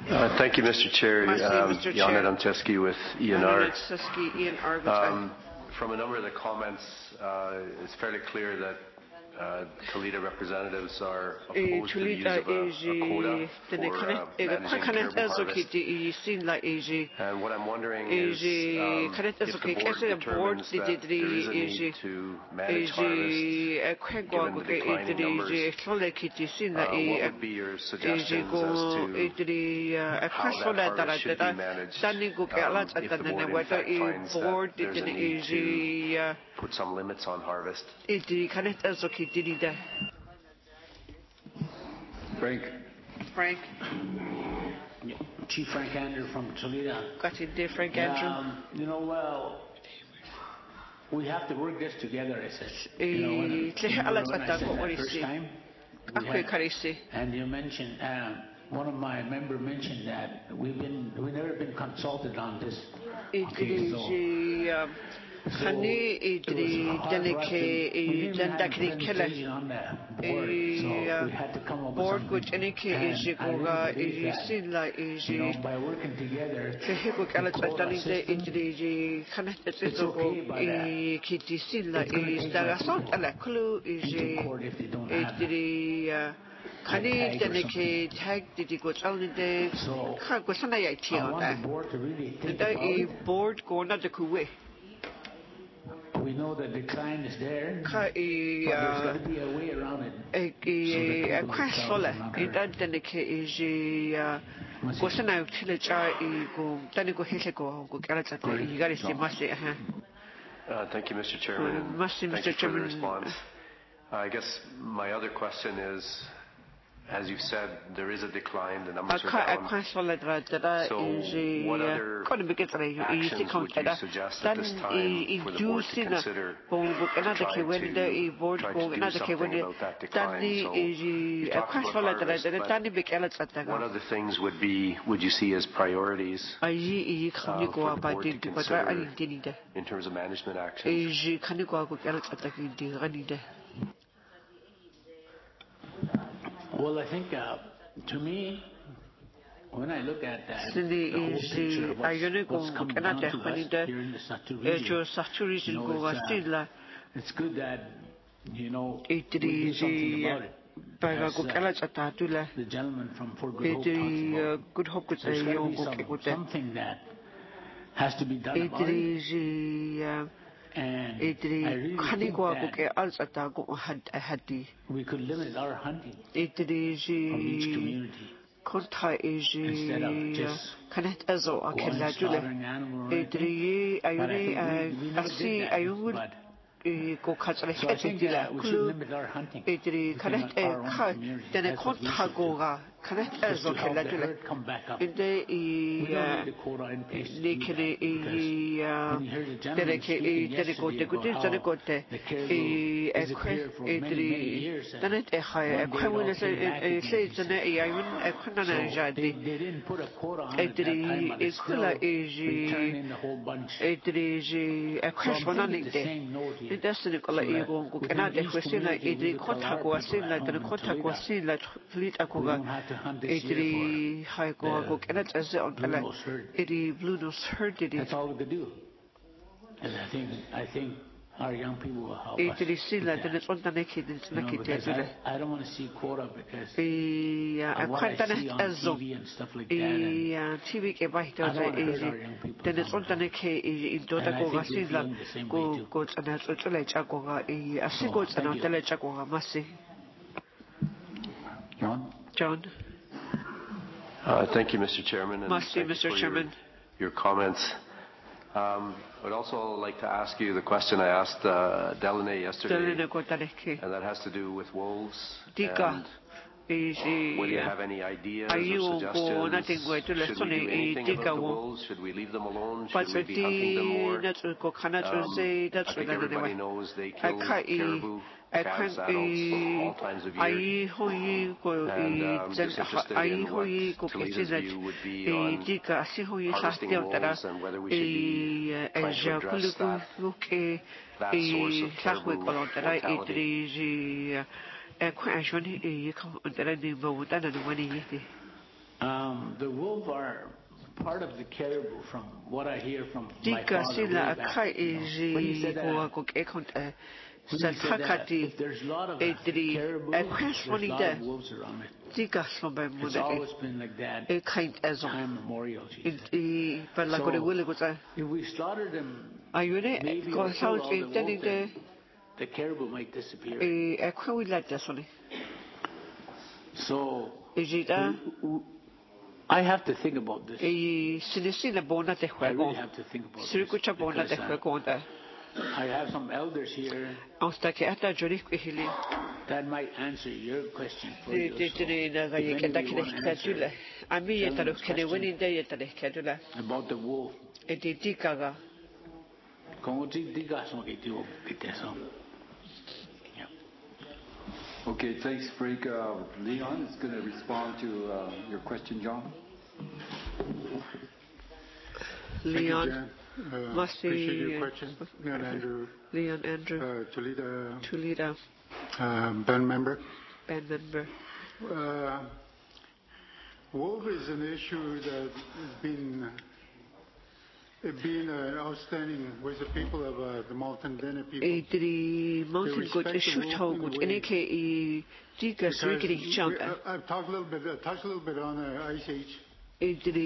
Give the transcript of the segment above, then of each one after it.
Thank you, Mr. Chair. Jan Adamczewski with ENR. From a number of the comments, it's fairly clear that Kalita representatives are opposed to the use of a quota for managing carbon harvest. And what I'm wondering is if the board determines that there is a need to manage harvest, given the declining numbers, what would be your suggestions as to how that harvest should be managed if the board in fact finds that there's a need to put some limits on harvest? Frank. Chief Frank Andrew from Toledo. Frank Andrew. Well, we have to work this together, I said. First time, and you mentioned, one of my members mentioned that we've never been consulted on this. Khani idri deneke dandakri kela board which enike ijikoga ijisila iji by working together kehiko kala tsalite idri khana tsitsoko kitisila istagason ala kulu iji idri khani deneke tag didi go tsalite kha go sana ya tiona the board go na de kuwe. We know the decline is there, but there's got to be a way around it. Thank you, Mr. Chairman. Thank you for the response. I guess my other question is, as you've said, there is a decline, the numbers are down. So what other actions would you suggest at this time for the board to consider to try to do something about that decline? So you talked about harvest, but what other things would you see as priorities for the board to consider in terms of management actions? Well, I think, to me, when I look at that, the whole picture of what's coming down to us here in the Satu region, it's good that, we do something about it. The gentleman from Fort Good Hope talks about, there's got to be something that has to be done about it. And I really think that we could limit our hunting from each community instead of just slaughtering animals. But I think we never did that. So I think that we should limit our hunting within our own community. That's what we should do. Just to help the herd come back up. We don't need the quota in place to do that, because when you heard the gentleman speaking yesterday about how the caribou disappeared for many, many years, and one day it all came back again. So they didn't put a quota on it at that time, but it's still returning the whole bunch. So I'm thinking the same note here. So that within each community we would allow people at home in Toledo, we don't have to hunt this year for the blue nose herd. That's all we could do. And I think our young people will help us with that. Because I don't want to see quota because of what I see on TV and stuff like that. And I don't want to hurt our young people. And I think we're feeling the same way too. John. Thank you, Mr. Chairman, and thank you for your comments. I would also like to ask you the question I asked Delaney yesterday, and that has to do with wolves. And whether you have any ideas or suggestions? Should we do anything about the wolves? Should we leave them alone? Should we be hunting them more? I think everybody knows they kill caribou, calves, adults, all times of year. And just interested in what Toledo's view would be on harvesting wolves and whether we should be trying to address that source of caribou mortality. The wolves are part of the caribou, from what I hear from my father way back. When he said that, if there's a lot of caribou, there's a lot of wolves around it. It's always been like that. Time memorial, Jesus. So if we slaughter them, maybe kill all the wolves, the caribou might disappear. So I have to think about this. I really have to think about this because I have some elders here that might answer your question for you. So if anybody wants to answer about the wolf. Okay, thanks, Frank. Leon is going to respond to your question, John. Leon, appreciate your question. Leon Andrew. Toledo. Band member. Wolf is an issue that has been outstanding with the people of the Mountain Dene people. I've touched a little bit on Ice Age. Back then,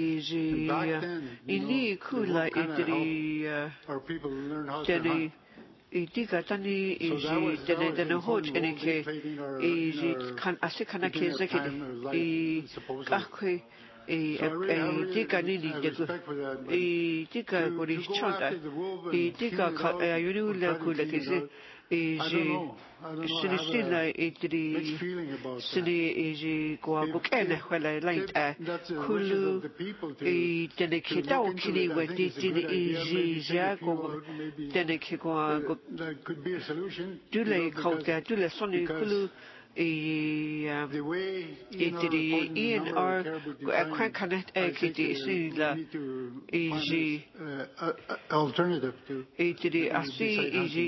our people learned how to hunt. So that was dictating our time of life, supposedly. So I really have respect for that. But to go after the wolf and kill it out, I don't know. I have a mixed feeling about that. That's the wishes of the people to look into it. I think it's a good idea. Maybe take a few out, maybe that could be a solution. Because the way ENR designed, I think we need to find an alternative to maybe what I'm saying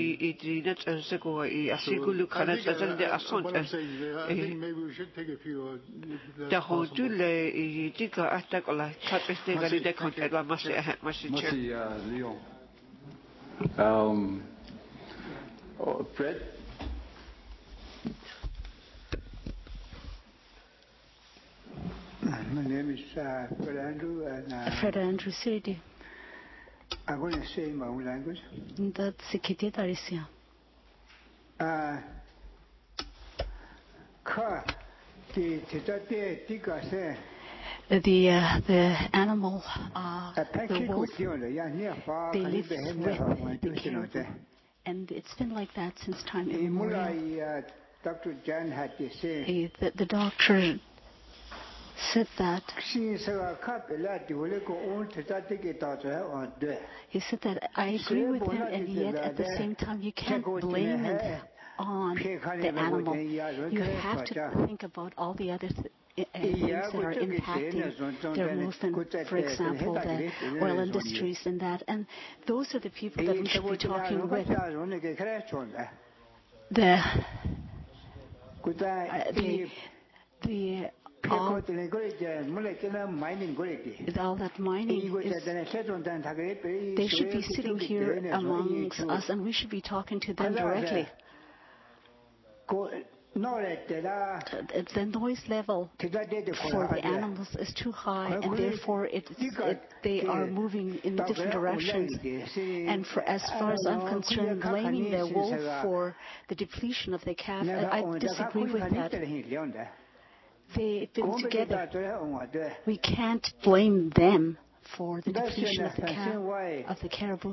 I think maybe we should take a few out if that's possible. Merci, Leon. Fred? My name is Fred Andrew, and Fred Andrew Sidi. I'm going to say in my own language. The animal, the wolf, they live with the caribou, and it's been like that since time immemorial. Dr. Jan had to say. The doctor said that. He said that I agree with him, and yet at the same time you can't blame it on the animal. You have to think about all the other things that are impacting their movement. For example, the oil industries and that. And those are the people that we should be talking with. All that mining is, they should be sitting here amongst us, and we should be talking to them directly. The noise level for the animals is too high, and therefore they are moving in different directions. And as far as I'm concerned, blaming the wolf for the depletion of the calf, I disagree with that. They've been together. We can't blame them for the depletion of the calf, of the caribou.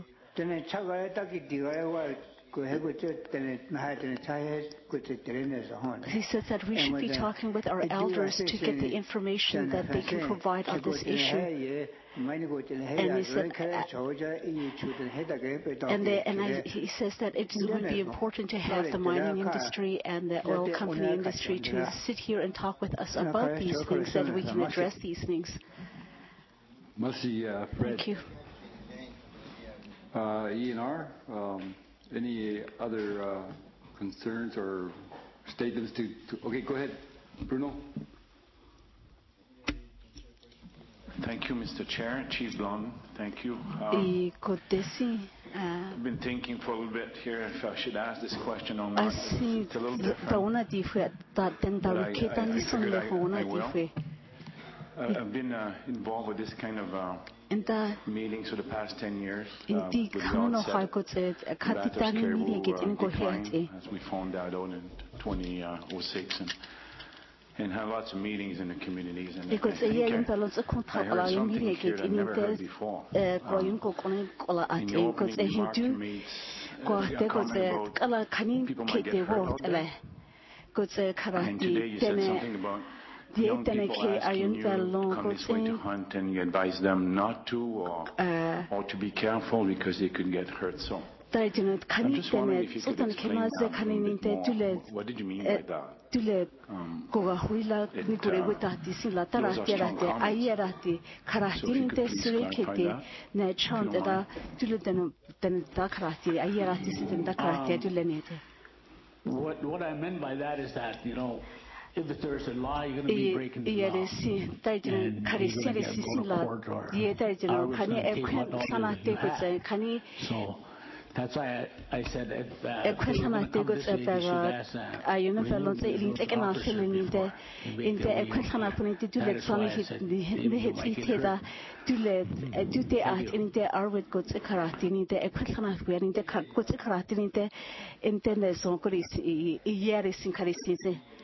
He says that we should be talking with our elders to get the information that they can provide on this issue. And he said, he says that it would be important to have the mining industry and the oil company industry to sit here and talk with us about these things, that we can address these things. Merci, Fred. Thank you. ENR, any other concerns or statements to? Okay, go ahead, Bruno. Thank you, Mr. Chair. Chief Blondin, thank you. I've been thinking for a little bit here if I should ask this question or not. It's a little different. But I figured I will. I've been involved with this kind of meetings for the past 10 years. With the onset of decline, as we found out in 2006. And had lots of meetings in the communities. And I heard something here that I've never heard before. In your opening remarks, you made a comment about people might get hurt out there. And today you said something about young people asking you to come this way to hunt, and you advise them not to or to be careful because they could get hurt. So I'm just wondering if you could explain that a little bit more. What did you mean by that? Those are strong comments. So if you could please clarify that. What I meant by that is that, if there's a law, you're going to be breaking the law. And you're going to get go to court or I was going to take what knowledge you had. So that's why I said if you're going to come this way, you should ask remove the officer before you make the way. That is why I said you might get hurt. Thank you.